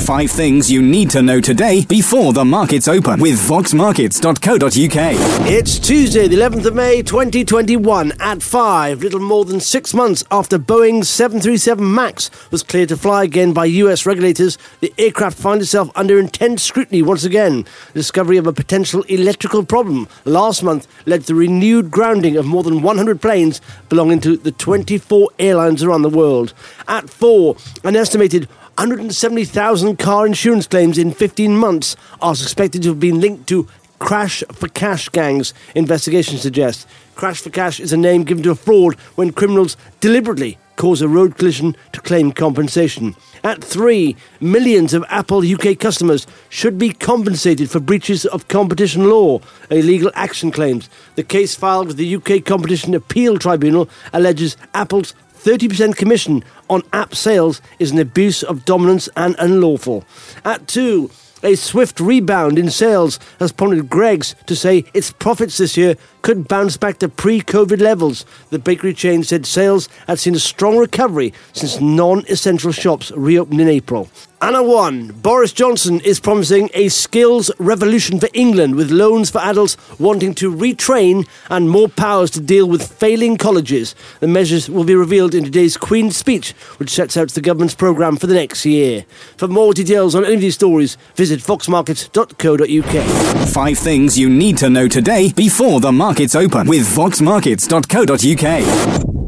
5 things you need to know today before the markets open with voxmarkets.co.uk. It's Tuesday, the 11th of May, 2021 at 5, little more than 6 months after Boeing's 737 MAX was cleared to fly again by US regulators. The aircraft found itself under intense scrutiny once again. The discovery of a potential electrical problem last month led to the renewed grounding of more than 100 planes belonging to the 24 airlines around the world. At 4, an estimated 170,000 car insurance claims in 15 months are suspected to have been linked to Crash for Cash gangs, investigations suggest. Crash for Cash is a name given to a fraud when criminals deliberately cause a road collision to claim compensation. At 3, millions of Apple UK customers should be compensated for breaches of competition law, a legal action claims. The case filed with the UK Competition Appeal Tribunal alleges Apple's 30% commission on app sales is an abuse of dominance and unlawful. At 2, a swift rebound in sales has prompted Greggs to say its profits this year could bounce back to pre-COVID levels. The bakery chain said sales had seen a strong recovery since non-essential shops reopened in April. And at 1, Boris Johnson is promising a skills revolution for England with loans for adults wanting to retrain and more powers to deal with failing colleges. The measures will be revealed in today's Queen's speech, which sets out the government's programme for the next year. For more details on any of these stories, visit voxmarkets.co.uk. 5 things you need to know today before the markets open with voxmarkets.co.uk.